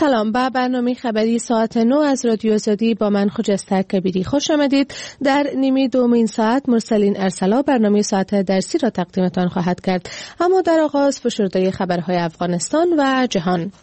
سلام، به برنامه خبری ساعت 9 از رادیو آزادی با من خجسته کبیری خوش آمدید. در نیمه دومین ساعت مرسلین ارسلا برنامه ساعت درسی را تقدیمتان خواهد کرد. اما در آغاز فشرده خبرهای افغانستان و جهان.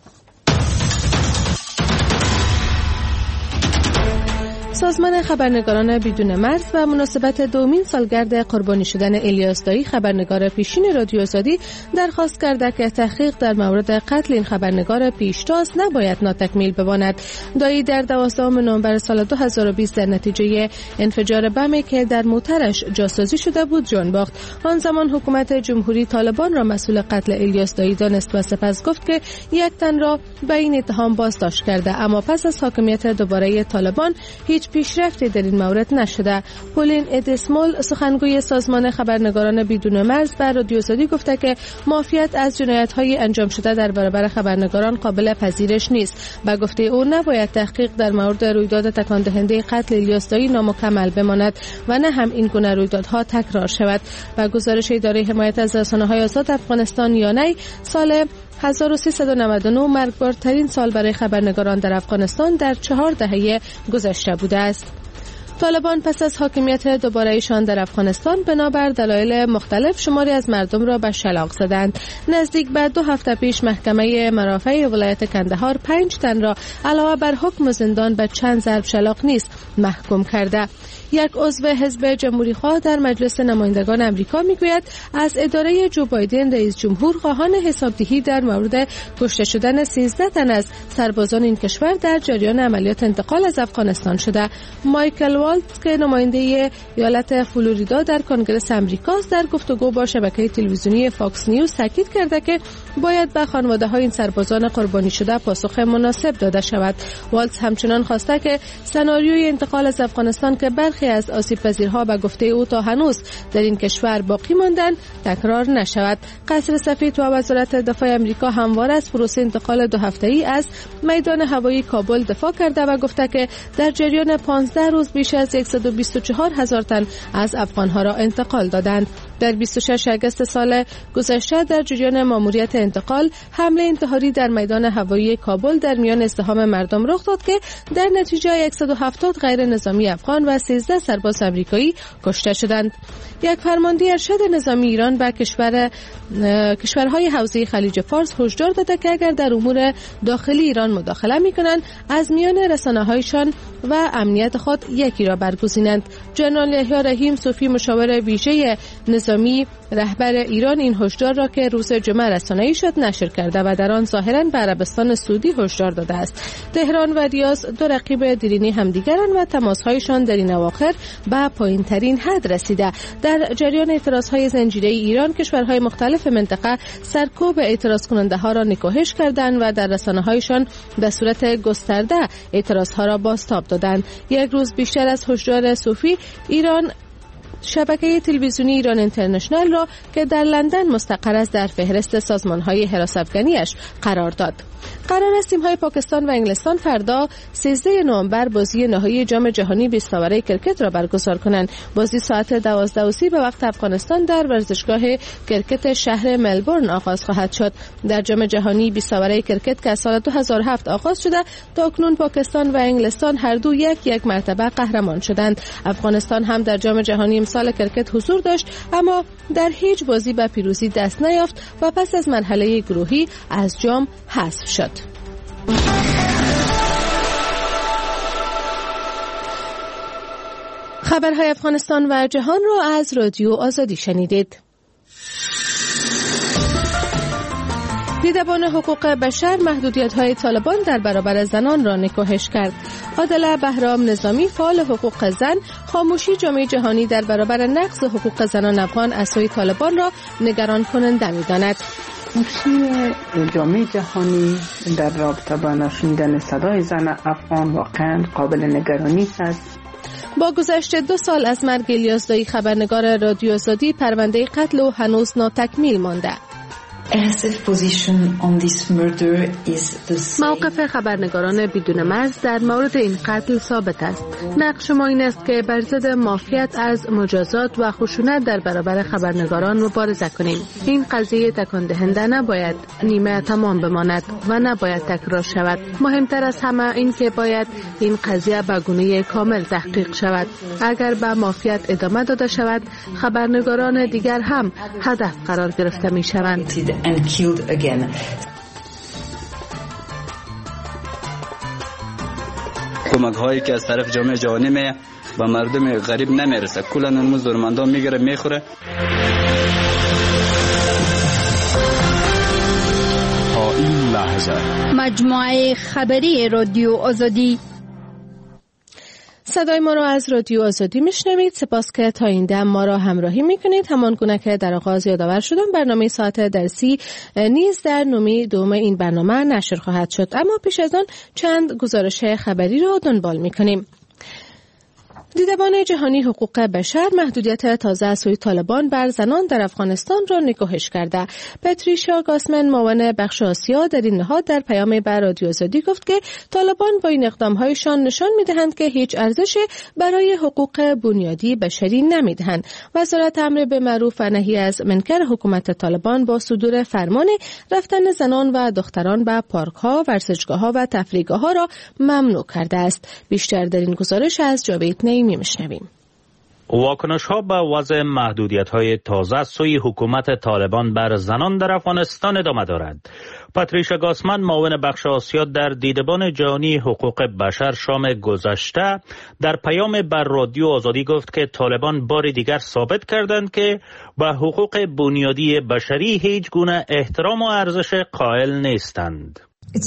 سازمان خبرنگاران بدون مرز و مناسبت دومین سالگرد قربانی شدن الیاس دایی خبرنگار پیشین رادیو آزادی درخواست کرده که تحقیق در مورد قتل این خبرنگار پیشتاز نباید ناتکمیل بماند. دایی در 12 نوامبر سال 2020 در نتیجه انفجار بمی که در موترش جاسازی شده بود جان باخت. آن زمان حکومت جمهوری طالبان را مسئول قتل الیاس دایی دانست و سپس گفت که یک تن را به این اتهام بازداشت کرده، اما پس از حاکمیت دوباره طالبان هیچ پیشرفتی در این مورد نشده. پولین ادسمول سخنگوی سازمان خبرنگاران بدون مرز بر رادیو آزادی گفته که معافیت از جنایت‌های انجام شده در برابر خبرنگاران قابل پذیرش نیست. با گفته او نباید تحقیق در مورد رویداد تکان دهنده قتل الیاس دایی نامکمل بماند و نه هم این گونه رویدادها تکرار شود. با گزارش اداره حمایت از رسانه‌های آزاد افغانستان یانی، سال 1399 مرگبارترین سال برای خبرنگاران در افغانستان در 4 دهه گذشته بوده است. طالبان پس از حاکمیت دوباره‌ایشان در افغانستان بنابر دلایل مختلف شماری از مردم را به شلاق زدند. نزدیک به 2 هفته پیش محکمه مرافع ولایت کندهار 5 تن را علاوه بر حکم زندان به چند ضرب شلاق نیز محکوم کرده. یک عضو حزب جمهوری‌خواه در مجلس نمایندگان آمریکا میگوید از اداره جو بایدن رئیس جمهور خواهان حسابدهی در مورد کشته شدن 13 تن از سربازان این کشور در جریان عملیات انتقال از افغانستان شده. مایکل والتز که نماینده ایالت فلوریدا در کنگره آمریکاست در گفتگو با شبکه تلویزیونی فاکس نیوز تاکید کرده که باید به خانواده‌های این سربازان قربانی شده پاسخ مناسب داده شود. والتز همچنان خواسته که سناریوی انتقال از افغانستان که برخی از آسیب‌پذیرها به گفته او تا هنوز در این کشور باقی ماندند تکرار نشود. قصر سفید و وزارت دفاع آمریکا همواره از پروسه انتقال 2 هفته‌ای از میدان هوایی کابل دفاع کرده و گفته که در جریان 15 روز بیش از 124,000 تن از افغانها را انتقال دادند. در 26 آگوست سال گذشته در جریان ماموریت انتقال حمله انتحاری در میدان هوایی کابل در میان ازدحام مردم رخ داد که در نتیجه 170 غیر نظامی افغان و 13 سرباز آمریکایی کشته شدند. یک فرمانده ارشد نظامی ایران به کشورهای حوزه خلیج فارس هشدار داده که اگر در امور داخلی ایران مداخله می‌کنند از میان رسانه‌هایشان و امنیت خود یکی را برگزینند. جنرال یحیی رحیم صوفی مشاور ویژه نظامی رهبر ایران این هشدار را که روز جمعه رسانه‌ای شد نشر کرده و در آن ظاهراً به عربستان سعودی هشدار داده است. تهران و ریاض 2 رقیب دیرینه همدیگرند و تماس‌هایشان در این اواخر به پایین‌ترین حد رسیده. در جریان اعتراض‌های زنجیره‌ای ایران کشورهای مختلف منطقه سرکوب اعتراض کننده‌ها را نکوهش کردند و در رسانه‌هایشان به صورت گسترده اعتراض‌ها را بازتاب دادند. یک روز بیشتر از هشدار صوفی، ایران شبکه تلویزیونی ایران اینترنشنال را که در لندن مستقر است در فهرست سازمان‌های حراس افغانیش قرار داد. قرار است تیم‌های پاکستان و انگلستان فردا 13 نوامبر بازی نهایی جام جهانی 20 ساوره کرکت را برگزار کنند. بازی ساعت 12:30 به وقت افغانستان در ورزشگاه کرکت شهر ملبورن آغاز خواهد شد. در جام جهانی 20 ساوره کرکت که از سال 2007 آغاز شده، تاکنون پاکستان و انگلستان هر دو یک مرتبه قهرمان شدند. افغانستان هم در جام جهانی امسال کرکت حضور داشت، اما در هیچ بازی به پیروزی دست نیافت و پس از مرحله گروهی از جام حذف شد. خبرهای افغانستان و جهان را از رادیو آزادی شنیدید. دیدبان حقوق بشر محدودیت‌های طالبان در برابر زنان را نکوهش کرد. عادله بهرام نظامی فعال حقوق زن خاموشی جامعه جهانی در برابر نقض حقوق زنان افغان از سوی طالبان را نگران کننده می‌داند. خاموشی جامعه جهانی در رابطه با نشنیدن صدای زن افغان واقعا قابل نگرانی است. با گذشت 2 سال از مرگ الیاس دایی خبرنگار رادیو آزادی، پرونده قتل او هنوز ناتکمیل مانده. موقف خبرنگاران بدون مرز در مورد این قتل ثابت است. نقش ما این است که بر ضد مافیات از مجازات و خشونت در برابر خبرنگاران مبارزه کنیم. این قضیه تکان دهنده نباید نیمه تمام بماند و نباید تکرار شود. مهمتر از همه این که باید این قضیه به گونه کامل تحقیق شود. اگر به مافیات ادامه داده شود، خبرنگاران دیگر هم هدف قرار گرفته می شوند. کمک هایی که از طرف جامعه جهانی می و مردم غریب نمیرسه، کلا اون ضرورتمندان میگیره میخوره. تا این لحظه مجموعه خبری رادیو آزادی. صدای ما را از رادیو آزادی میشنوید. سپاس که تا این دم ما را همراهی میکنید. همان گونه که در آغاز یادآور شدم، برنامه ساعت درسی نیز در نومه دوم این برنامه نشر خواهد شد. اما پیش از آن چند گزارش خبری را دنبال میکنیم. دیدبان جهانی حقوق بشر محدودیت تازه از سوی طالبان بر زنان در افغانستان را نکوهش کرده. پاتریشیا گاسمن، معاون بخش آسیا در این نهاد، در پیامی بر رادیو آزادی گفت که طالبان با این اقدام‌هایشان نشان می‌دهند که هیچ ارزش برای حقوق بنیادی بشری نمی‌دهند. وزارت امر به معروف و نهی از منکر حکومت طالبان با صدور فرمان رفتن زنان و دختران به پارک‌ها، ورزشگاه‌ها و تفریحگاه‌ها را ممنوع کرده است. بیشتر در این گزارش از جاوید نعیمی میشنویم. واکنش‌ها به وضع محدودیت‌های تازه سوی حکومت طالبان بر زنان در افغانستان ادامه دارد. پاتریشیا گاسمن، معاون بخش آسیا در دیدبان جهانی حقوق بشر شام گذشته، در پیام بر رادیو آزادی گفت که طالبان بار دیگر ثابت کردند که به حقوق بنیادی بشری هیچ گونه احترام و ارزش قائل نیستند.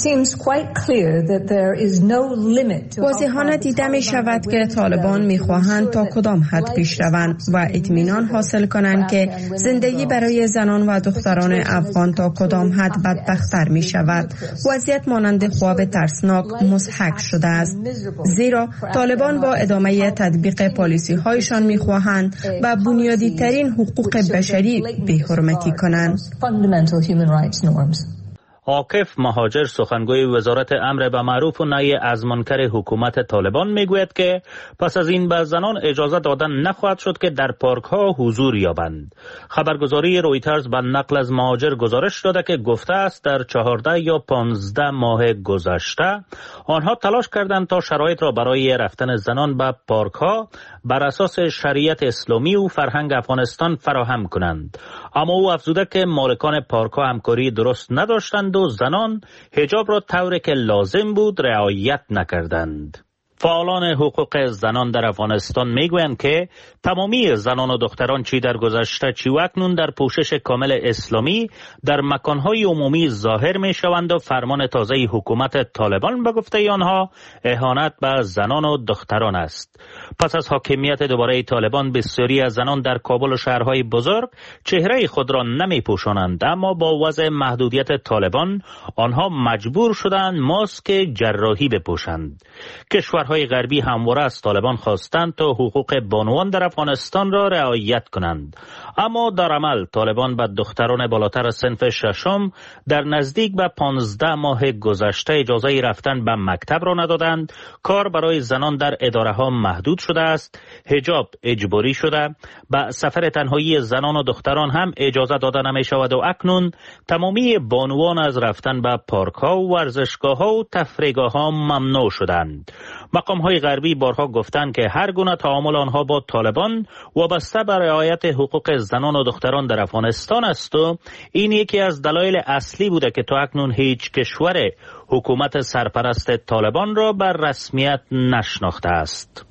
واضحانه دیده می شود که طالبان می خواهند تا کدام حد پیش روند و اطمینان حاصل کنند که زندگی برای زنان و دختران افغان تا کدام حد بدبخت‌تر می شود. وضعیت مانند خواب ترسناک مضحک شده است، زیرا طالبان با ادامه تطبیق پالیسی هایشان می خواهند و بنیادی ترین حقوق بشری بی‌حرمتی کنند. عاکف مهاجر، سخنگوی وزارت امر به معروف و نهی از منکر حکومت طالبان، میگوید که پس از این به زنان اجازه دادن نخواهد شد که در پارک ها حضور یابند. خبرگزاری رویترز به نقل از مهاجر گزارش داده که گفته است در 14 یا 15 ماه گذشته آنها تلاش کردند تا شرایط را برای رفتن زنان به پارک ها بر اساس شریعت اسلامی و فرهنگ افغانستان فراهم کنند، اما او افزوده که مالکان پارک ها همکاری درست نداشتند و زنان حجاب را طوری که لازم بود رعایت نکردند. فعالان حقوق زنان در افغانستان میگویند که تمامی زنان و دختران چی در گذشته چی و اکنون در پوشش کامل اسلامی در مکانهای عمومی ظاهر می شوند و فرمان تازه حکومت طالبان به گفته آنها اهانت به زنان و دختران است. پس از حاکمیت دوباره طالبان بسیاری از زنان در کابل و شهرهای بزرگ چهره خود را نمی پوشانند، اما با وضع محدودیت طالبان آنها مجبور شدند ماسک جراحی بپوشند. کشورهای غربی همواره از طالبان خواستند تا حقوق بانوان در افغانستان را رعایت کنند، اما در عمل طالبان به دختران بالاتر از صنف ششم در نزدیک به 15 ماه گذشته اجازه رفتن به مکتب را ندادند. کار برای زنان در اداره ها محدود شده است. حجاب اجباری شده. به سفر تنهایی زنان و دختران هم اجازه داده نمی شود و اکنون تمامی بانوان از رفتن به پارک ها و ورزشگاه ها و تفریحگاه ها ممنوع شدند. مقام های غربی بارها گفتند که هر گونه تعامل آنها با طالبان وابسته به رعایت حقوق زنان و دختران در افغانستان است و این یکی از دلایل اصلی بوده که تا اکنون هیچ کشور حکومت سرپرست طالبان را بر رسمیت نشناخته است.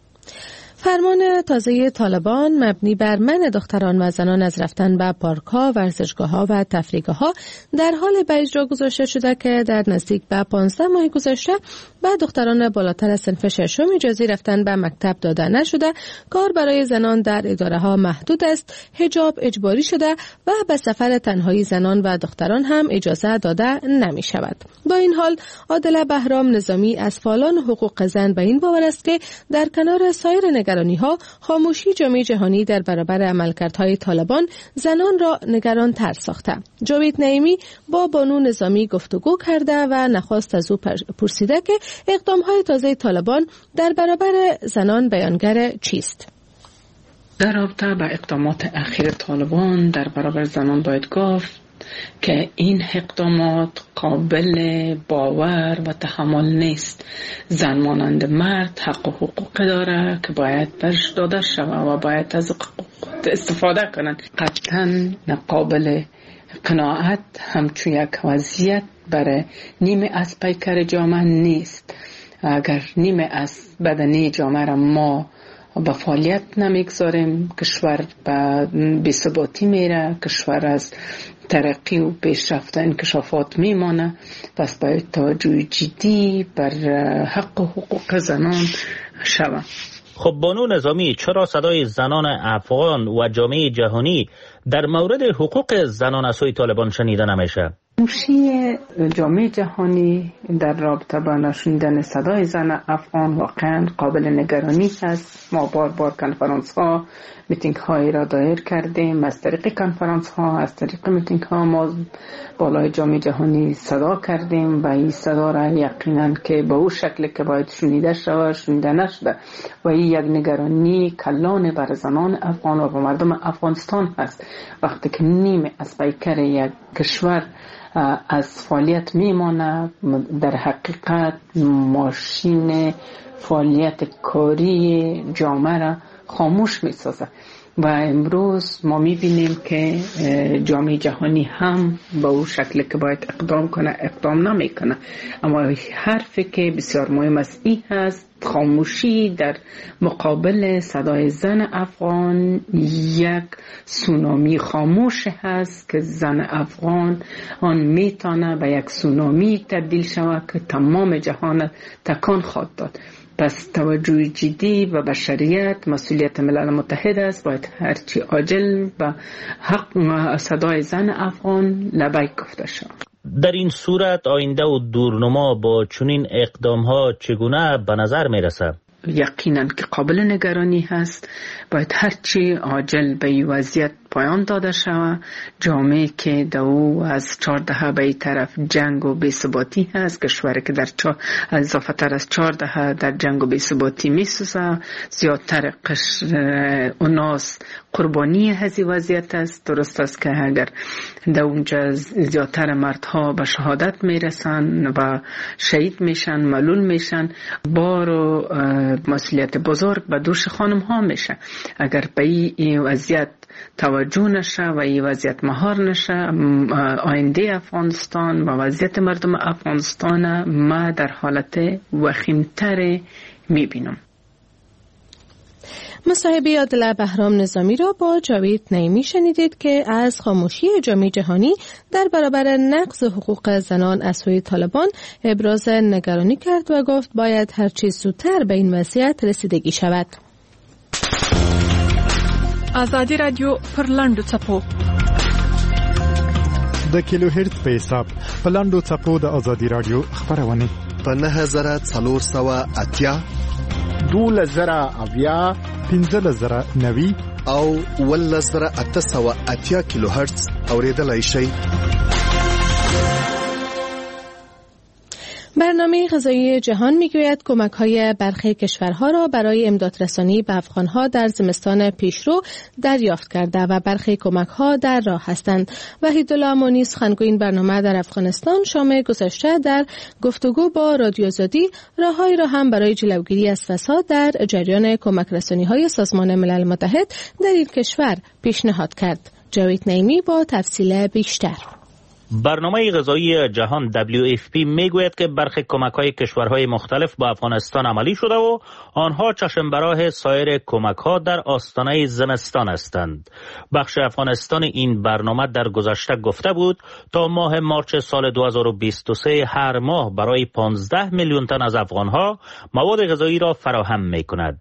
فرمان تازه طالبان مبنی بر منع دختران و زنان از رفتن به پارک‌ها، ورزشگاه‌ها و تفریحگاه‌ها در حال به اجرا گذاشته شده که در نزدیک به 15 ماه گذشته به دختران بالاتر از صنف ششم اجازه رفتن به مکتب داده نشده. کار برای زنان در اداره‌ها محدود است. حجاب اجباری شده و به سفر تنهایی زنان و دختران هم اجازه داده نمی شود. با این حال عادله بهرام نظامی از فعالان حقوق زن به این باور است که در کنار سایر نگرانی‌های نگرانی‌ها خاموشی جامعه جهانی در برابر عملکردهای طالبان زنان را نگران‌تر ساخته. جاوید نعیمی با بانو نظامی گفتگو کرده و نخواست از او پرسیده که اقدام‌های تازه طالبان در برابر زنان بیانگر چیست؟ در رابطه با اقدامات اخیر طالبان در برابر زنان باید گفت که این اقدامات قابل باور و تحمل نیست. زن مانند مرد حق و حقوق داره که باید برش داده شود و باید از حقوق استفاده کنند. قطعاً قابل قناعت همچون یک وضعیت برای نیمه از پیکر جامعه نیست. اگر نیمه از بدنی جامعه را ما با فعالیت نمیگذاریم، کشور به بی‌ثباتی میره، کشور از ترقی و پیشرفت انکشافات میمانه. پس باید توجه جدی بر حق و حقوق زنان شود. خب بانو نظامی، چرا صدای زنان افغان و جامعه جهانی در مورد حقوق زنان از سوی طالبان شنیده نمیشه؟ خاموشی جامعه جهانی در رابطه با نشنیدن صدای زن افغان واقعا قابل نگرانی است. ما بار کنفرانس ها، میتینگ هایی را دایر کردیم. از طریق کنفرانس ها، از طریق میتینگ ها ما بالای جامعه جهانی صدا کردیم و این صدا را یقینا که به اون شکل که باید شنیده شود شنیده نشده و این یک نگرانی کلان بر زنان افغان و مردم افغانستان هست. وقتی که نیمه از پیکر یک کشور از فعالیت میمانه، در حقیقت ماشین فعالیت کاری جامعه را خاموش میسازه و امروز ما میبینیم که جامعه جهانی هم به اون شکل که باید اقدام کنه اقدام نمیکنه. اما حرفی که بسیار مهم است این هست، خاموشی در مقابل صدای زن افغان یک سونامی خاموش هست که زن افغان آن میتونه به یک سونامی تبدیل شود که تمام جهان تکان خواهد داد. پس توجه جدی و بشریت مسئولیت ملل متحد است. باید هرچی عاجل و حق صدای زن افغان لبیک گفته شود. در این صورت آینده و دورنما با چنین اقدام‌ها چگونه به نظر میرسه؟ یقینا که قابل نگرانی هست. باید هرچی عاجل به این وضعیت پایان داده شود. جامعه که دو از 4 دهه به این طرف جنگ و بی‌ثباتی هست، کشوری که در اضافه تر از 4 دهه در جنگ و بی‌ثباتی میسوزه، زیادتر اوناس قربانی هزی وضعیت است. درست است که اگر در اونجا زیادتر مردها به شهادت میرسن و شهید میشن، ملول میشن، بار و مسئولیت بزرگ به دوش خانم ها میشه. اگر به این وضعیت توجه نشه و این وضعیت مهار نشه، آینده افغانستان و وضعیت مردم افغانستان ما در حالت وخیمتر میبینم. مصاحبه عادل بهرام نظامی را با جاوید نعیمی شنیدید که از خاموشی جامعه جهانی در برابر نقض حقوق زنان از سوی طالبان ابراز نگرانی کرد و گفت باید هر چیز زودتر به این وضعیت رسیدگی شود. آزادی رادیو پر لاندو چپو د کیلو هرتز په حساب په لاندو چپو د آزادی رادیو خبرونه په 9480 2000 1590 او 1880 کیلو هرتز اوریدلای شئ. برنامه غذایی جهان میگوید کمک‌های برخی کشورها را برای امدادرسانی به افغان‌ها در زمستان پیشرو دریافت کرده و برخی کمک‌ها در راه هستند. وحیدالله امانی سخنگوی این برنامه در افغانستان شام گذشته در گفتگو با رادیو آزادی راههایی را هم برای جلوگیری از فساد در جریان کمک‌رسانی‌های سازمان ملل متحد در این کشور پیشنهاد کرد. جاوید نعیمی با تفصیل بیشتر. برنامه غذایی جهان WFP میگوید که برخی کمک‌های کشورهای مختلف با افغانستان عملی شده و آنها چشم‌براه سایر کمک‌ها در آستانه زمستان هستند. بخش افغانستان این برنامه در گذشته گفته بود تا ماه مارچ سال 2023 هر ماه برای 15 میلیون تن از افغان‌ها مواد غذایی را فراهم می‌کند.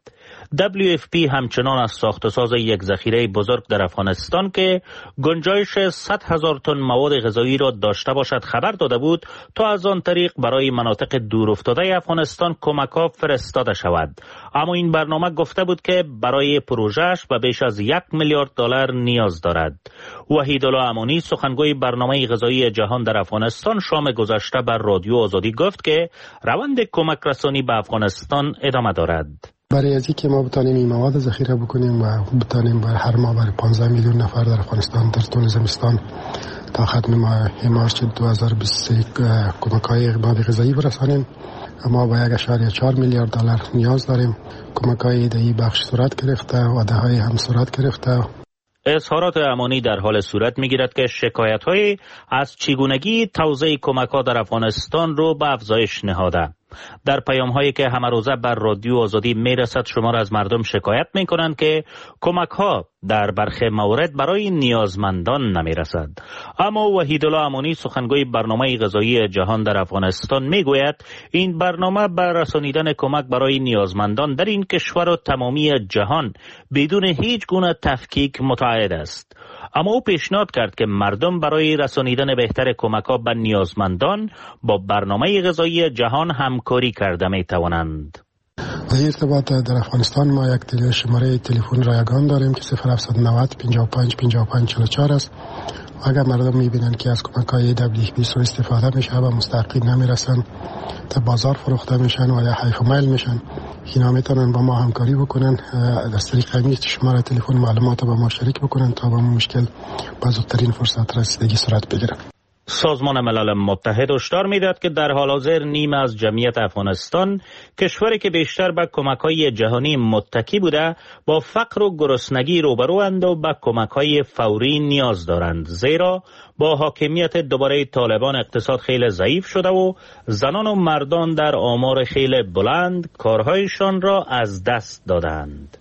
WFP همچنان از ساخت و ساز یک ذخیره بزرگ در افغانستان که گنجایش 100,000 تن مواد غذایی را داشته باشد خبر داده بود تا از آن طریق برای مناطق دورافتاده افغانستان کمک‌ها فرستاده شود. اما این برنامه گفته بود که برای پروژهش به بیش از 1 میلیارد دلار نیاز دارد. وحیدالله امانی سخنگوی برنامه غذایی جهان در افغانستان شام گذشته بر رادیو آزادی گفت که روند کمک رسانی به افغانستان ادامه دارد. برای از اینکه ما بتانیم این مواد ذخیره بکنیم و بتانیم بر هر ماه برای 15 میلیون نفر در افغانستان در طول زمستان تا ختم ماه مارس 2023 کمک‌های مواد غذایی برسانیم، ما با 1.4 میلیارد دلار نیاز داریم. کمک‌های در این بخش صورت گرفته و ده‌های هم صورت گرفته. اظهارات امانی در حال صورت می‌گیرد که شکایت‌های از چگونگی توزیع کمک‌ها در افغانستان رو به افزایش نهاده. در پیام‌هایی که همه روزه بر رادیو آزادی میرسد شمار از مردم شکایت می‌کنند که کمک‌ها در برخی موارد برای نیازمندان نمی‌رسد. اما وحیدالله امانی سخنگوی برنامه غذایی جهان در افغانستان می‌گوید این برنامه بر رسانیدن کمک برای نیازمندان در این کشور و تمامی جهان بدون هیچ گونه تفکیک متعهد است. اما او پیشنهاد کرد که مردم برای رسانیدن بهتر کمک‌ها به نیازمندان با برنامه غذایی جهان همکاری کرده می‌توانند. در ارتباط در افغانستان ما یک شماره تلفن رایگان داریم که 0790 55 55 44 است. اگر مردم می‌بینند که از کمک‌های WFP سوء استفاده میشه و مستحقین نمیرسن، تا بازار فروخته میشن و یا حیف میل میشن، اینا میتونن با ما همکاری بکنن، از طریق همین شماره تلفن معلومات با ما شریک بکنن تا با مشکل با زودترین فرصت رسیدگی صورت بگیرن. سازمان ملل متحد هشدار می‌دهد که در حال حاضر نیمه از جمعیت افغانستان، کشوری که بیشتر به کمک‌های جهانی متکی بوده، با فقر و گرسنگی روبروند و به کمک‌های فوری نیاز دارند، زیرا با حاکمیت دوباره طالبان اقتصاد خیلی ضعیف شده و زنان و مردان در آمار خیلی بلند کارهایشان را از دست دادند.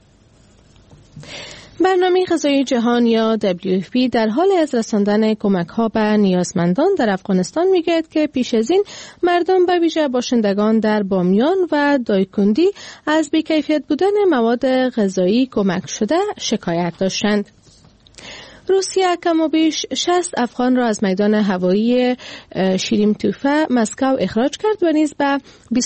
برنامه غذایی جهان یا WFP در حال از رساندن کمک‌ها به نیازمندان در افغانستان می‌گوید که پیش از این مردم به ویژه باشندگان در بامیان و دایکندی از بی‌کیفیت بودن مواد غذایی کمک شده شکایت داشتند. روسیه کم و بیش 60 افغان را از میدان هوایی شیرین توفه مسکو اخراج کرد و نیز به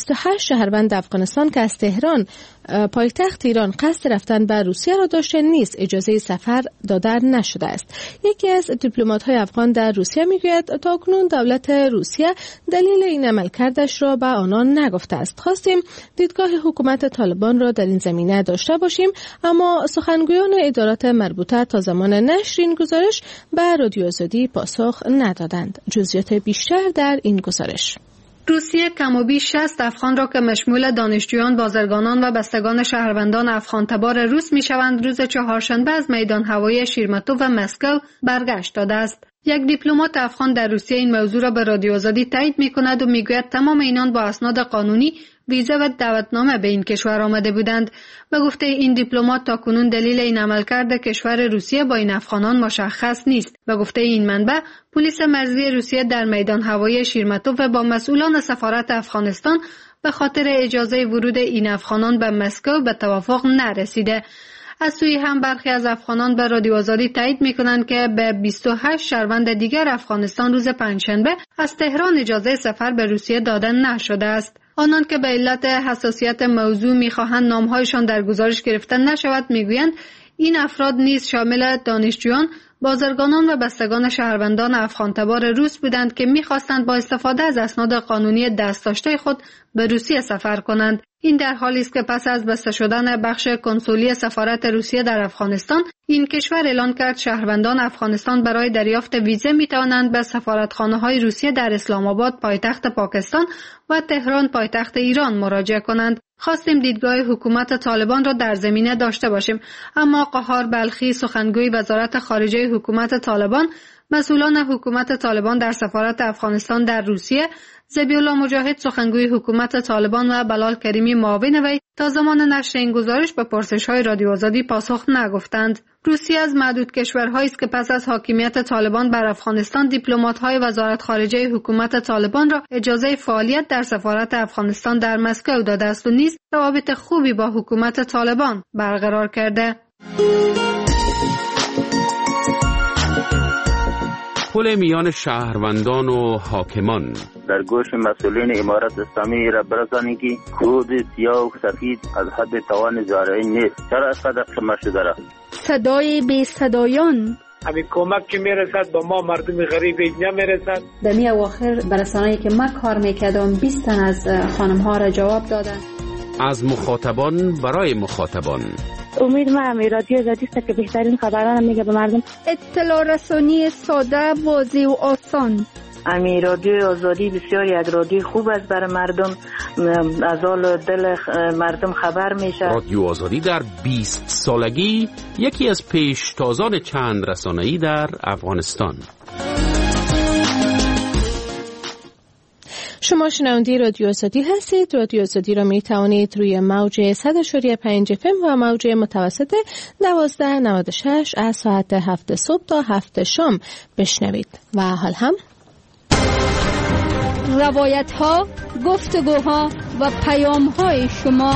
28 شهروند افغانستان که از تهران پایتخت ایران قصد رفتن به روسیه را داشته نیز اجازه سفر داده نشده است. یکی از دیپلمات‌های افغان در روسیه میگوید تاکنون دولت روسیه دلیل این عملکردش را به آنان نگفته است. خواستیم دیدگاه حکومت طالبان را در این زمینه داشته باشیم، اما سخنگویان ادارات مربوطه تا زمان نشر این گزارش به رادیو آزادی پاسخ ندادند. جزئیات بیشتر در این گزارش. روسیه کم و بیش 60 افغان را که مشمول دانشجویان، بازرگانان و بستگان شهروندان افغان تبار روس میشوند روز چهارشنبه از میدان هوایی شیرمتوف و مسکو برگشت داده است. یک دیپلمات افغان در روسیه این موضوع را به رادیو آزادی تایید می‌کند و میگوید تمام اینان با اسناد قانونی ویزا و دعوتنامه به این کشور آمده بودند. به گفته این دیپلمات تاکنون دلیل این عملکرد کشور روسیه با این افغانان مشخص نیست. به گفته این منبع پلیس مرزی روسیه در میدان هوایی شیرمتوف با مسئولان سفارت افغانستان به خاطر اجازه ورود این افغانان به مسکو به توافق نرسیده. از سوی هم برخی از افغانان به رادیو آزادی تایید می‌کنند که به 28 شهروند دیگر افغانستان روز پنجشنبه از تهران اجازه سفر به روسیه داده نشده است. آنان که به علت حساسیت موضوع می‌خواهند نام‌هایشان در گزارش گرفته نشود می‌گویند این افراد نیز شامل دانشجویان، بازرگانان و بستگان شهروندان افغان تبار روس بودند که می‌خواستند با استفاده از اسناد قانونی دستداشته خود به روسیه سفر کنند. این در حالی است که پس از بسته شدن بخش کنسولی سفارت روسیه در افغانستان، این کشور اعلان کرد شهروندان افغانستان برای دریافت ویزه می‌توانند به سفارتخانه‌های روسیه در اسلام آباد پایتخت پاکستان و تهران پایتخت ایران مراجعه کنند. خواستیم دیدگاه حکومت طالبان را در زمینه داشته باشیم، اما قهار بلخی سخنگوی وزارت خارجه حکومت طالبان مسئولان حکومت طالبان در سفارت افغانستان در روسیه، ذبیح‌الله مجاهد سخنگوی حکومت طالبان و بلال کریمی معاون وی تا زمان نشر این گزارش به پرسش‌های رادیو آزادی پاسخ نگفتند. روسیه از معدود کشورهایی است که پس از حاکمیت طالبان بر افغانستان دیپلمات‌های وزارت خارجه حکومت طالبان را اجازه فعالیت در سفارت افغانستان در مسکو داده است و نیز روابط خوبی با حکومت طالبان برقرار کرده. پل میان شهروندان و حاکمان در گوش مسئولین امارت اسلامی را برسانید که خود سیاه و سفید از حد توان زارعی نیست. چرا از قدر شما شده را؟ صدای بی صدایان همین کمک که میرسد با ما مردم غریب اینجا میرسد. در می اواخر برسانه‌ای که من کار میکردم 20 تن از خانم ها را جواب دادن. از مخاطبان برای مخاطبان. امید من رادیو آزادی است که بهترین خبران میگه به مردم. اطلاع رسانی ساده، واضح و آسان. امی رادیو آزادی بسیاری از رادیو خوب است برای مردم، از حال دل مردم خبر میشه. رادیو آزادی در 20 سالگی یکی از پیشتازان چند رسانه‌ای در افغانستان. شما شنونده رادیو آزادی هستید. رادیو آزادی را می توانید روی موج 100.5 FM و موج متوسط 1296 از ساعت 7 صبح تا 7 شام بشنوید. و حال هم روایت ها، گفتگوها و پیام های شما.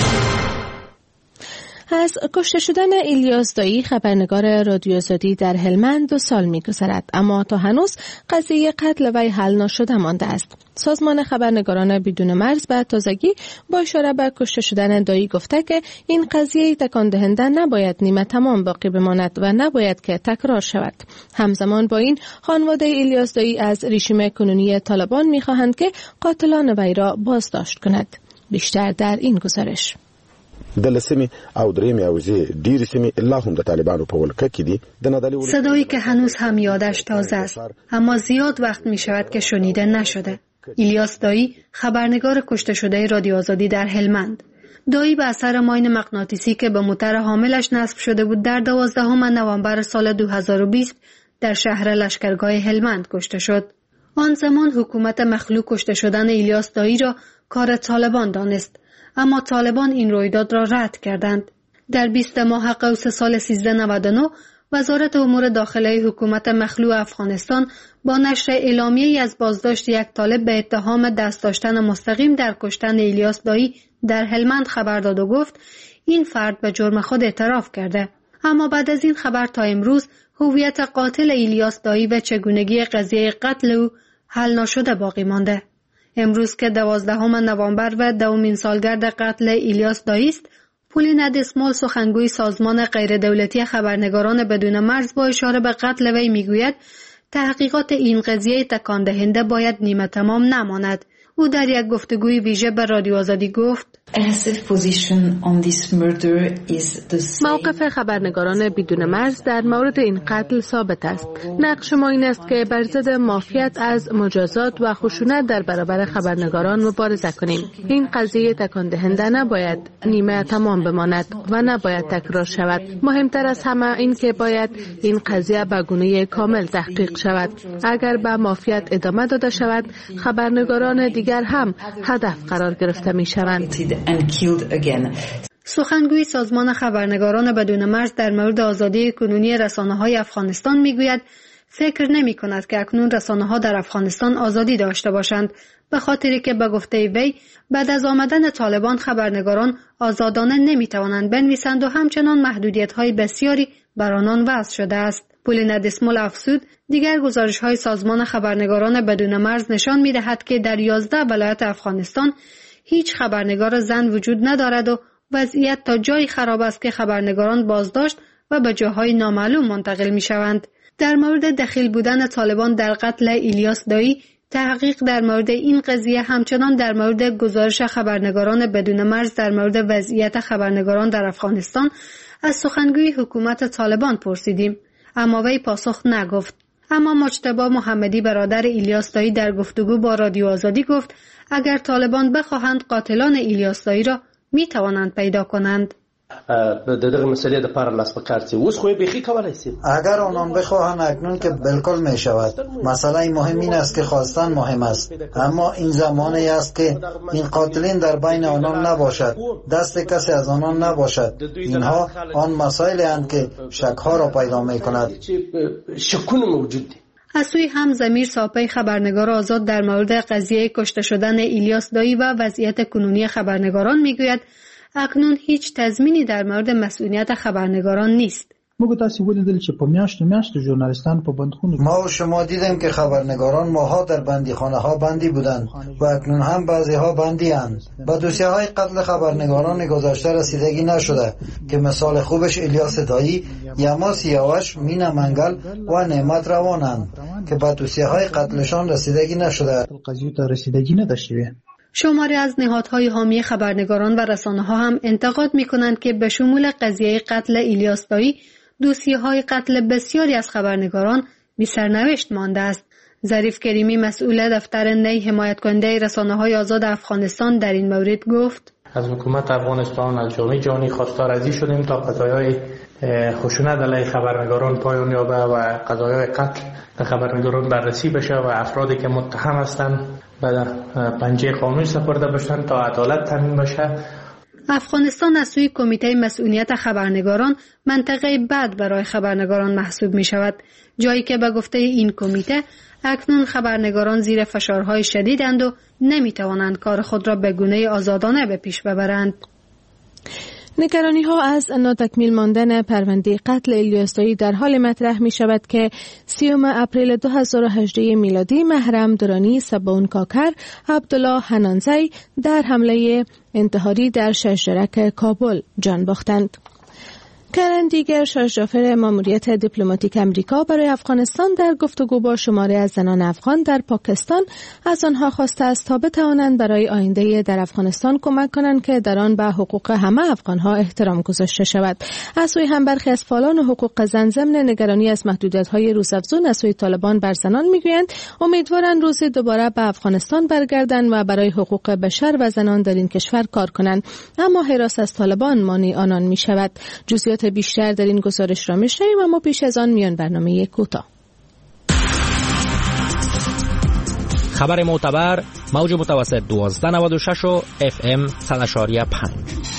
از کشته شدن الیاس دایی خبرنگار رادیو آزادی در هلمند 2 سال می‌گذرد، اما تا هنوز قضیه قتل وی حل نشده مانده است. سازمان خبرنگاران بدون مرز به تازگی با اشاره به کشته شدن دایی گفته که این قضیه تکان دهنده نباید نیمه تمام باقی بماند و نباید که تکرار شود. همزمان با این خانواده الیاس دایی از رژیم کنونی طالبان می‌خواهند که قاتلان وی را بازداشت کند. بیشتر در این گزارش. صدایی که هنوز هم یادش تازه است، اما زیاد وقت می شود که شنیده نشده. الیاس دایی خبرنگار کشته شده رادیو آزادی در هلمند. دایی به اثر ماین مغناطیسی که به موتر حاملش نصب شده بود در 12 نوامبر سال 2020 در شهر لشکرگاه هلمند کشته شد. آن زمان حکومت مخلوع کشته شدن الیاس دایی را کار طالبان دانست، اما طالبان این رویداد را رد کردند. در 20 ماه قوس سال 1399 وزارت امور داخلی حکومت مخلوع افغانستان با نشر اعلامیه‌ای از بازداشت یک طالب به اتهام دست داشتن مستقیم در کشتن الیاس دایی در هلمند خبر داد و گفت این فرد به جرم خود اعتراف کرده. اما بعد از این خبر تا امروز هویت قاتل الیاس دایی و چگونگی قضیه قتل او حل نشده باقی مانده. امروز که 12 نوامبر و 2مین سالگرد قتل الیاس دایی است، پولینا دسمال سخنگوی سازمان غیردولتی خبرنگاران بدون مرز با اشاره به قتل وی میگوید تحقیقات این قضیه تکان دهنده باید نیمه تمام نماند. او در یک گفتگوی ویژه به رادیو آزادی گفت موقف خبرنگاران بدون مرز در مورد این قتل ثابت است. نقش ما این است که بر ضد مافیات از مجازات و خشونت در برابر خبرنگاران مبارزه کنیم. این قضیه تکان دهنده نباید نیمه تمام بماند و نباید تکرار شود. مهمتر از همه این که باید این قضیه به گونه کامل تحقیق شود. اگر به مافیات ادامه داده شود، خبرنگاران دیگر هم هدف قرار گرفته می شوند. سخنگوی سازمان خبرنگاران بدون مرز در مورد آزادی کنونی رسانه‌های افغانستان میگوید فکر نمی‌کند که اکنون رسانه‌ها در افغانستان آزادی داشته باشند، به خاطری که به گفته وی بعد از آمدن طالبان خبرنگاران آزادانه نمی‌توانند بنویسند و همچنان محدودیت‌های بسیاری بر آنان وضع شده است. پولینا دسمال افزود دیگر گزارش‌های سازمان خبرنگاران بدون مرز نشان می‌دهد که در 11 ولایت افغانستان هیچ خبرنگار زن وجود ندارد و وضعیت تا جایی خراب است که خبرنگاران بازداشت و به جاهای نامعلوم منتقل می شوند. در مورد دخیل بودن طالبان در قتل الیاس دایی، تحقیق در مورد این قضیه همچنان در مورد گزارش خبرنگاران بدون مرز در مورد وضعیت خبرنگاران در افغانستان از سخنگوی حکومت طالبان پرسیدیم، اما وی پاسخ نگفت. اما مجتبی محمدی برادر الیاس دایی در گفتگو با رادیو آزادی گفت اگر طالبان بخواهند قاتلان الیاس دایی را می توانند پیدا کنند. دغه مسئله د پاره لاس په کار اوس خو بخي کولای شي اگر آنان بخواهند اکنون که بالکل می شود. مسئله مهم این است که خواستن مهم است، اما این زمانی است که این قاتلین در بین آنان نباشد، دست کسی از آنان نباشد. اینها آن مسائلی اند که شک‌ها را پیدا می کند. شکونه موجود. از سوی هم ضمیر ساپی خبرنگار آزاد در مورد قضیه کشته شدن الیاس دایی و وضعیت کنونی خبرنگاران میگوید اکنون هیچ تضمینی در مورد مسئولیت خبرنگاران نیست. موږ تاسو ولیدل چې په میاشتو ژورنالیستان په بندخونه ما و شما دیدیم که خبرنگاران ماها در بندیخانه ها بندی بودند و اکنون هم بعضی ها بندی اند. به دوسیه های قتل خبرنگاران گذشته رسیدگی نشده که مثال خوبش الیاس دایی، یما سیاوش، مینا منگل و نعمت روانند که به دوسیه های قتلشان رسیدگی نشده. قضیه تا رسیدگی نداشته. شماری از نهادهای حامی خبرنگاران و رسانه‌ها هم انتقاد می‌کنند که به شمول قضیه قتل الیاس دایی دوسیه‌های قتل بسیاری از خبرنگاران بی سرنوشت مانده است. ظریف کریمی مسئول دفتر نی حمایت کننده رسانه‌های آزاد افغانستان در این مورد گفت: از حکومت افغانستان، از جامعه جهانی خواستار ازی شدیم تا قضایای خشونت علیه خبرنگاران پایان یابه و قضایای قتل به خبرنگاران بررسی بشه و افرادی که متهم هستند به پنجه قانون سپرده بشن تا عدالت تامین بشه. افغانستان از سوی کمیته مسئولیت خبرنگاران منطقه بد برای خبرنگاران محسوب می شود، جایی که به گفته این کمیته اکنون خبرنگاران زیر فشارهای شدیدند و نمی توانند کار خود را به گونه آزادانه به پیش ببرند. نگرانی ها از ناتکمیل ماندن پرونده قتل الیاس دایی در حال مطرح می شود که 30 اپریل 2018 میلادی محرم درانی، سباون کاکر، عبدالله حنانزی در حمله انتحاری در شجرک کابل جان باختند. کرن دیگر شاهجافر ماموریت دیپلماتیک امریکا برای افغانستان در گفتگو با شماری از زنان افغان در پاکستان از آنها خواسته است تا بتوانند برای آینده در افغانستان کمک کنند که در آن به حقوق همه افغانها احترام گذاشته شود. از سوی هم برخی از فعالان حقوق زن ضمن نگرانی از محدودیت‌های روزافزون از سوی طالبان بر زنان میگویند امیدوارند روزی دوباره به افغانستان برگردند و برای حقوق بشر و زنان در این کشور کار کنند، اما حراس از طالبان مانع آنان میشود. جزئیات بیشتر در این گزارش را میشنویم، اما پیش از آن میان برنامه کوتاه. خبر معتبر، موج متوسط 1296 و FM 100.5.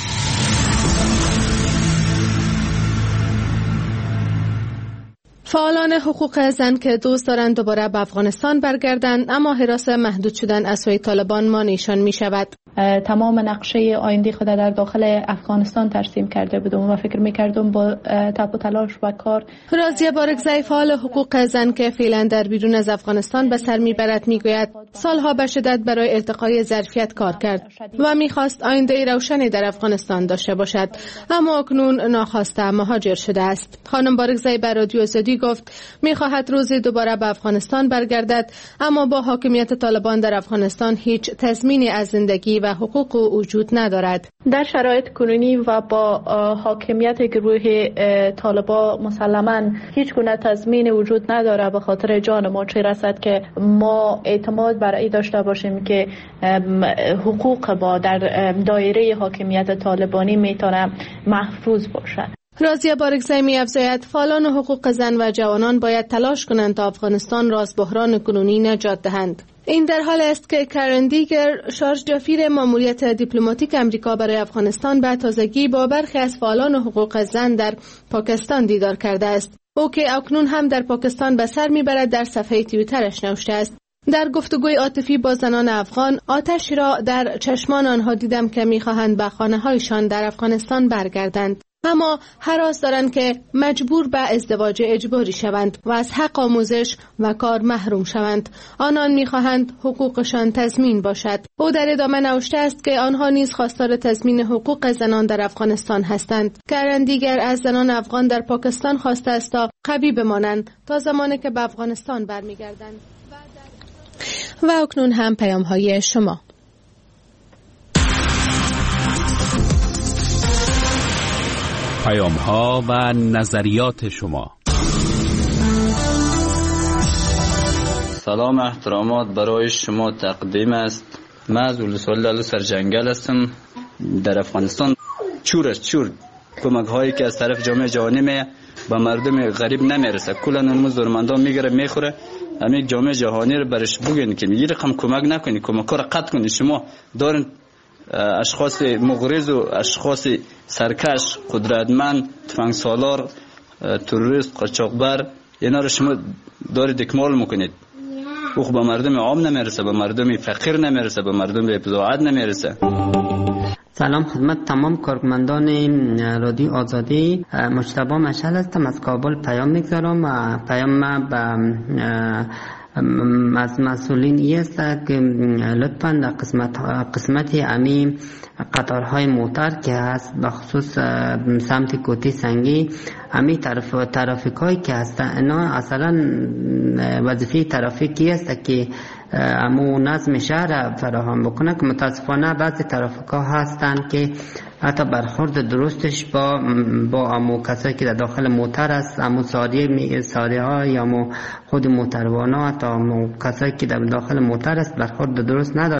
فعالان حقوق زن که دوست دارند دوباره به افغانستان برگردند، اما حراس محدود شدن از سوی طالبان مانعشان می شود. تمام نقشه آینده خود در داخل افغانستان ترسیم کرده بودم و فکر می‌کردم با تاب و تلاش و کار. رازیه بارگزی فعال حقوق زن که فعلا در بیرون از افغانستان به سر میبرد میگوید سالها به شدت برای ارتقای ظرفیت کار کرد و میخواست آینده روشنی در افغانستان داشته باشد، اما اکنون ناخواسته مهاجر شده است. خانم بارگزی به رادیو آزادی گفت میخواهد روزی دوباره به افغانستان برگردد، اما با حاکمیت طالبان در افغانستان هیچ تضمینی از زندگی و حقوق وجود ندارد. در شرایط کنونی و با حاکمیت گروه طالبان مسلماً هیچ گونه تضمین وجود نداره به خاطر جان ما چه رسد که ما اعتماد بر این داشته باشیم که حقوق ما در دایره حاکمیت طالبانی میتونه محفوظ باشد. رازیه بارگزی می‌افزاید فعالان حقوق زن و جوانان باید تلاش کنند تا افغانستان را از بحران کنونی نجات دهند. این در حال است که کرن دیگر شارژ دافیر ماموریت دیپلماتیک امریکا برای افغانستان به تازگی با برخی از فعالان حقوق زن در پاکستان دیدار کرده است. او که اکنون هم در پاکستان به سر میبرد در صفحه توییترش نوشته است: در گفتگوی عاطفی با زنان افغان آتش را در چشمان آنها دیدم که میخواهند به خانه‌هایشان در افغانستان برگردند، اما هراس دارند که مجبور به ازدواج اجباری شوند و از حق آموزش و کار محروم شوند. آنان می‌خواهند حقوقشان تضمین باشد. او در ادامه نوشته است که آنها نیز خواستار تضمین حقوق زنان در افغانستان هستند. کرن دیگر از زنان افغان در پاکستان خواسته است تا قوی بمانند تا زمانی که به افغانستان برمیگردند. و اکنون هم پیام‌های شما. پیام‌ها و نظریات شما. سلام احترامات برای شما تقدیم است. من از ولسوالی سرجنگل هستم. در افغانستان چور کمک هایی که از طرف جامعه جهانی می به مردم غریب نمیرسه. کلا اون ضرورتمندان میگیره میخوره. همین جامعه جهانی رو برش بگین که یه رقم کمک نکنی، کمک رو قطع کنی. شما دارین اشخاص مغرض و اشخاص سرکش، قدرتمند، تفنگ سالار، تروریست، قاچاقبر، اینا رو شما دارید اکمال میکنید. او به مردم عام نمیرسه، به مردم فقیر نمیرسه، به مردم بضاعت نمیرسه. سلام خدمت تمام کارمندان رادیو آزادی. مجتبی مشعل هستم از کابل پیام میگذارم. پیام از مسئولین است که لطفاً در قسمت امی قطارهای موتر که هست بخصوص سمت کوتی سنگی، امی ترافیکایی که هست اینا اصلا وظیفه ترافیکی است که امو نظم شهر فراهم بکنه، که متاسفانه بعضی ترافیک‌ها هستند که حتی برخورد درستش با امو کسایی که در داخل موتر است، امو ساریه ها یا امو خود موتروانا، تا امو کسایی که در داخل موتر است برخورد درست نداره.